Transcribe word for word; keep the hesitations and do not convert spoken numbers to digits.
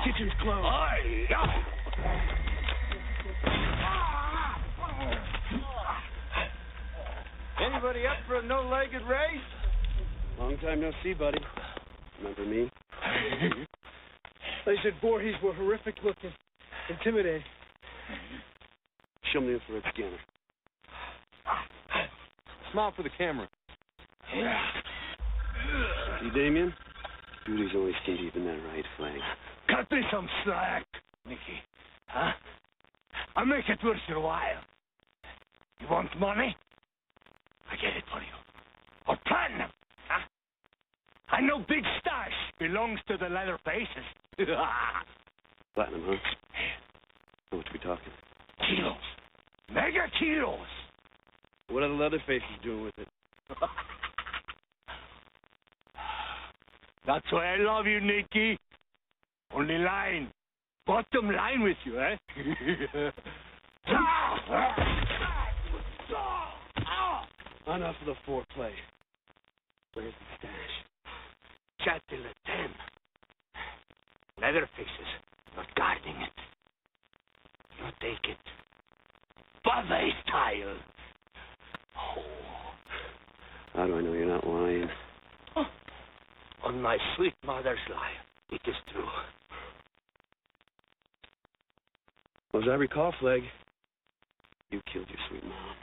kitchen's closed. Aye, yeah. Anybody up for a no-legged race? Long time no see, buddy. Remember me? They said Voorhees were horrific looking, intimidating. Show me the infrared scanner. Smile for the camera. See, Damien? Duty's only skin deep in that right flag. Cut me some slack, Nicky. Huh? I'll make it worth your while. You want money? I get it for you. Or platinum, huh? I know big stash belongs to the leather faces. Platinum, huh? How much we talking? Kilos. Mega kilos. What are the leather faces doing with it? That's why I love you, Nicky. Only line. Bottom line with you, eh? Enough of the foreplay. Where's the stash? Chat till at ten. Leather faces. Not guarding it. You take it. Buffet style. Oh. How do I know you're not lying? Oh. On my sweet mother's life, it is true. Well, as I recall, Flag, you killed your sweet mom.